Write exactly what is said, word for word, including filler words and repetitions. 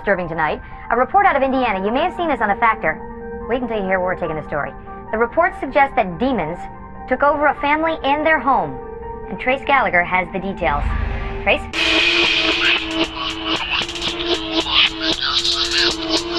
disturbing tonight. A report out of Indiana. You may have seen this on The Factor. Wait until you hear where we're taking the story. The report suggests that demons took over a family and their home. And Trace Gallagher has the details. Trace?